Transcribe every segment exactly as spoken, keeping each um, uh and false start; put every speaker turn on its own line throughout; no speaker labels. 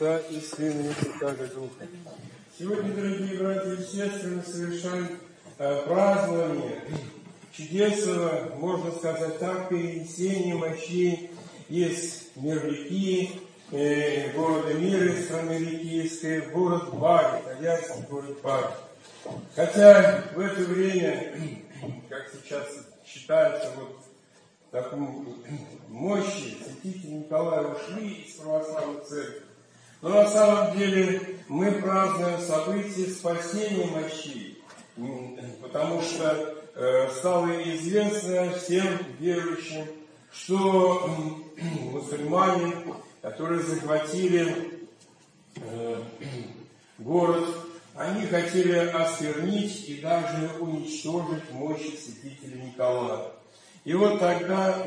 Отца и Сына и Святаго Духа. Сегодня, дорогие братья и сестры, мы совершаем э, празднование чудесного, можно сказать так, перенесения мощей из Мирликии, э, города Мира, страны Ликийской, в город Бари, Тольятти, город Бари. Хотя в это время, как сейчас считается, вот такую мощи святителя Николая ушли из православной церкви. Но на самом деле мы празднуем событие спасения мощей, потому что э, стало известно всем верующим, что э, мусульмане, которые захватили э, город, они хотели осквернить и даже уничтожить мощи святителя Николая. И вот тогда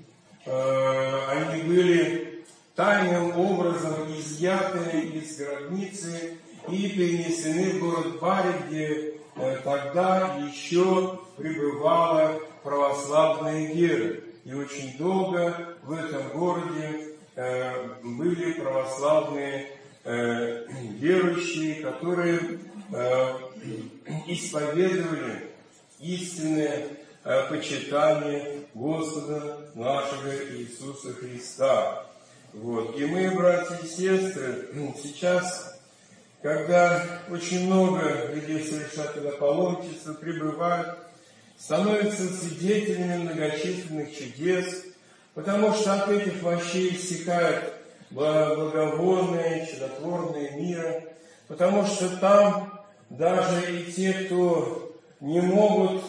э, они были тайным образом изъяты из гробницы и перенесены в город Бари, где э, тогда еще пребывала православная вера. И очень долго в этом городе э, были православные э, верующие, которые э, исповедовали истинное почитание Господа нашего Иисуса Христа. Вот. И мы, братья и сестры, сейчас, когда очень много людей совершают это паломничество, пребывают, становятся свидетелями многочисленных чудес, потому что от этих мощей иссякает благовонное, чудотворное мира, потому что там даже и те, кто не могут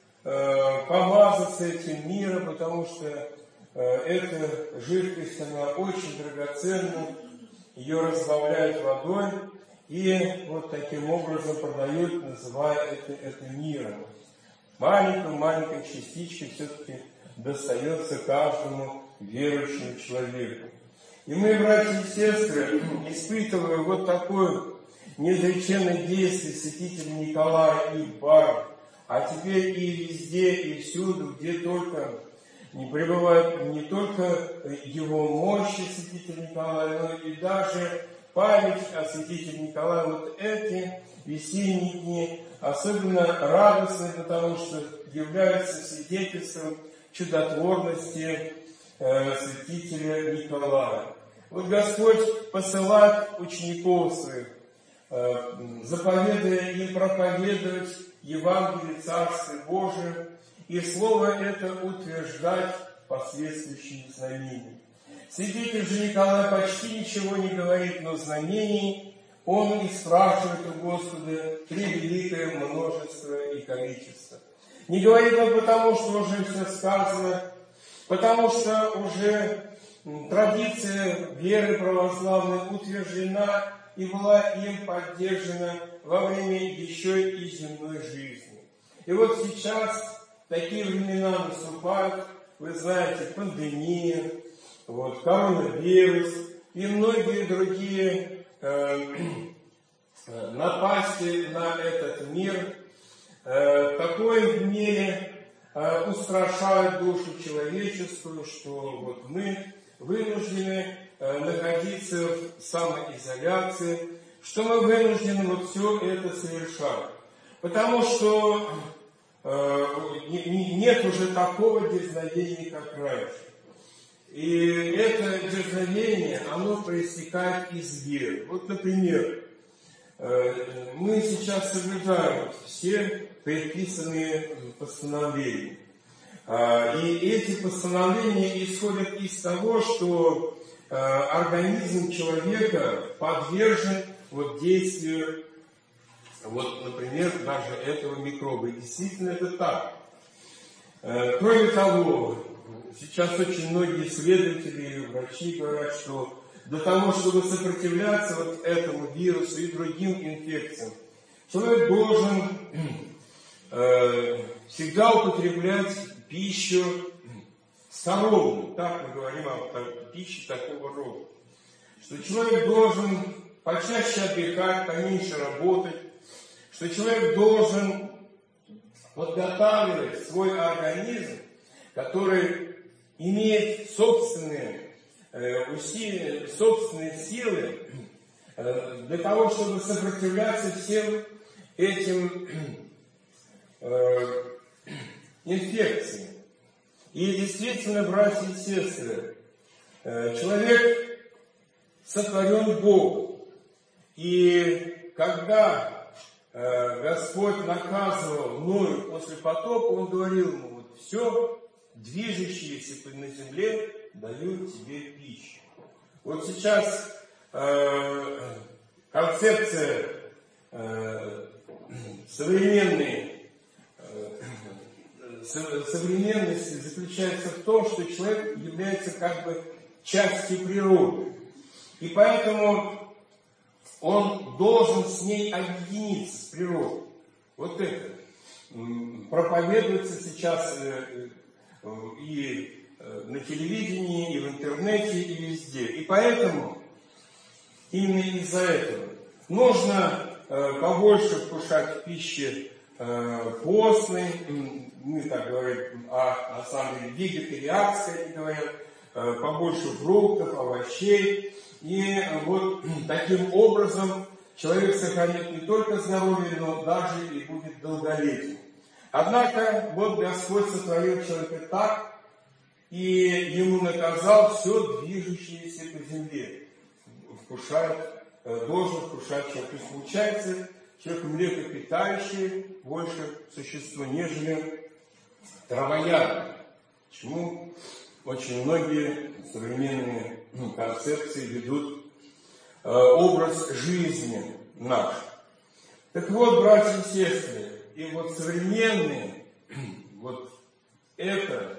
помазаться этим миром, потому что э, эта жидкость, она очень драгоценна, ее разбавляют водой и вот таким образом продают, называя это, это миром. Маленькой-маленькой частичкой все-таки достается каждому верующему человеку. И мы, братья и сестры, испытывая вот такое неизреченное действие святителя Николая и Бари, а теперь и везде, и всюду, где только не пребывает не только его мощи святителя Николая, но и даже память о святителе Николае. Вот эти весенние дни особенно радостны, потому что являются свидетельством чудотворности э, святителя Николая. Вот Господь посылает учеников своих, э, заповедуя им проповедовать Евангелие Царствия Божия, и слово это утверждать последующими знамениями. Святитель же Николай почти ничего не говорит, но знамений он и спрашивает у Господа превеликое множество и количество. Не говорит он потому, что уже все сказано, потому что уже традиция веры православной утверждена и была им поддержана во время еще и земной жизни. И вот сейчас такие времена наступают, вы знаете, пандемия, вот, коронавирус и многие другие э, напасти на этот мир. Э, такое в мире э, устрашает душу человеческую, что вот мы вынуждены э, находиться в самоизоляции, что мы вынуждены вот все это совершать. Потому что э, нет уже такого дерзновения, как раньше. И это дерзновение, оно проистекает из веры. Вот, например, э, мы сейчас соблюдаем все предписанные постановления. Э, и эти постановления исходят из того, что э, организм человека подвержен вот действию, вот, например, даже этого микроба. И действительно это так. Э, кроме того, сейчас очень многие исследователи и врачи говорят, что для того, чтобы сопротивляться вот этому вирусу и другим инфекциям, человек должен э, всегда употреблять пищу здоровую. Так мы говорим о пище такого рода. Что человек должен почаще отдыхать, поменьше работать, что человек должен подготавливать свой организм, который имеет собственные э, усилия, собственные силы для того, чтобы сопротивляться всем этим э, инфекциям. И действительно, братья и сестры, э, человек сотворен Богом. И когда э, Господь наказывал Ною после потопа, Он говорил ему: вот все движущееся на земле дают тебе пищу. Вот сейчас э, концепция э, современной, э, современности заключается в том, что человек является как бы частью природы. И поэтому он должен с ней объединиться, с природой. Вот это проповедуется сейчас и на телевидении, и в интернете, и везде. И поэтому, именно из-за этого, нужно побольше вкушать пищи постной, мы так говорим, а на самом деле вегетарианской, они говорят, побольше фруктов, овощей. И вот таким образом человек сохранит не только здоровье, но даже и будет долголетним. Однако вот Господь сотворил человека так, и ему наказал все движущееся по земле. Вкушает, должен вкушать человек. То есть получается, человек млекопитающее больше существо, нежели травоядное. Почему очень многие современные концепции ведут э, образ жизни наш. Так вот, братья и сестры, и вот современные, вот эта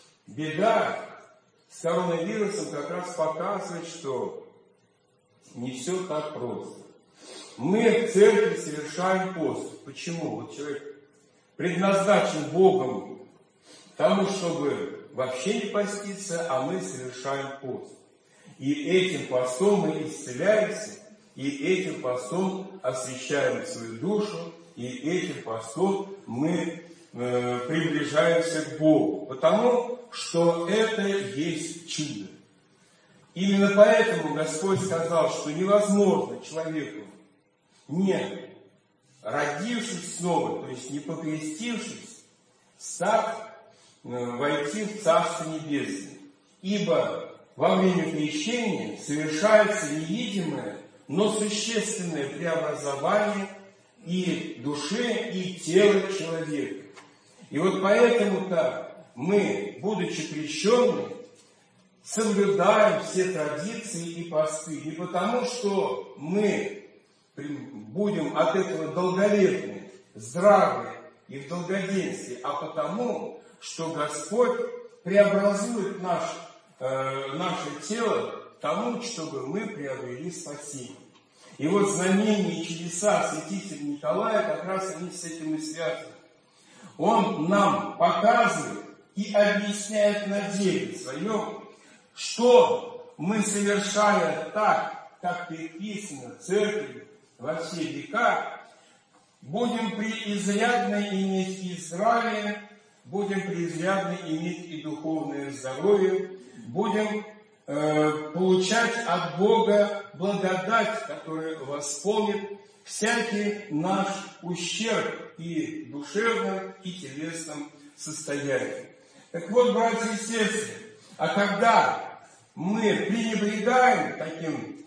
беда с коронавирусом как раз показывает, что не все так просто. Мы в церкви совершаем пост. Почему? Вот человек предназначен Богом тому, чтобы вообще не поститься, а мы совершаем пост. И этим постом мы исцеляемся, и этим постом освящаем свою душу, и этим постом мы э, приближаемся к Богу. Потому что это есть чудо. Именно поэтому Господь сказал, что невозможно человеку, не родившись снова, то есть не покрестившись, стать, войти в Царство Небесное. Ибо во время крещения совершается невидимое, но существенное преобразование и души, и тела человека. И вот поэтому-то мы, будучи крещенными, соблюдаем все традиции и посты. Не потому, что мы будем от этого долголетны, здравы и в долгоденствии, а потому, что Господь преобразует наш, э, наше тело к тому, чтобы мы приобрели спасение. И вот знамения и чудеса святителя Николая, как раз они с этим и связаны. Он нам показывает и объясняет на деле своем, что мы, совершая так, как предписано Церкви во все века, будем преизрядно иметь и здравие, будем преизрядно иметь и духовное здоровье, будем э, получать от Бога благодать, которая восполнит всякий наш ущерб и в душевном, и телесном состоянии. Так вот, братья и сестры, а когда мы пренебрегаем таким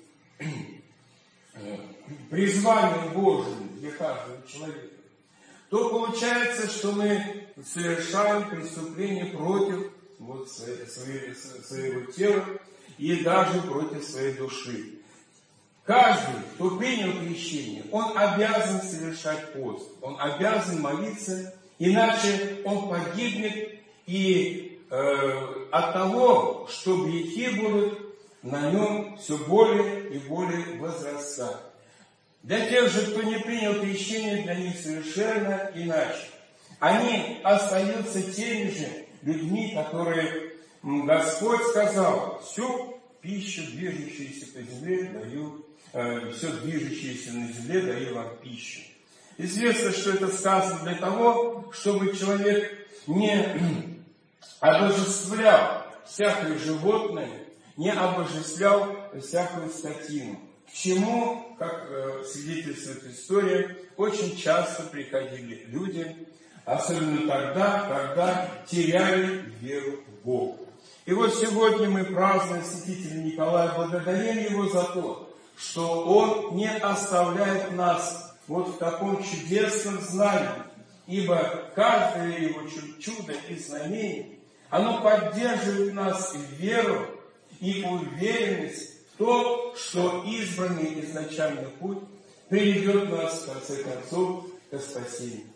э, призванием Божьим для каждого человека, то получается, что мы совершаем преступление против вот, своей, своей, своего тела и даже против своей души. Каждый, кто принял крещение, он обязан совершать пост, он обязан молиться, иначе он погибнет и э, от того, что грехи будут на нем все более и более возрастать. Для тех же, кто не принял крещение, для них совершенно иначе. Они остаются теми же людьми, которые Господь сказал: всю пищу, движущуюся по земле, даю, э, все движущееся на земле даю вам пищу. Известно, что это сказано для того, чтобы человек не обожествлял всякое животное, не обожествлял всякую скотину. к чему, как э, свидетельствует история, очень часто приходили люди, особенно тогда, когда теряли веру в Бога. И вот сегодня мы празднуем святителя Николая, благодарим его за то, что он не оставляет нас вот в таком чудесном знании, ибо каждое его чудо и знамение, оно поддерживает нас в веру и уверенность в том, что избранный изначальный путь приведет нас, в конце концов, к спасению.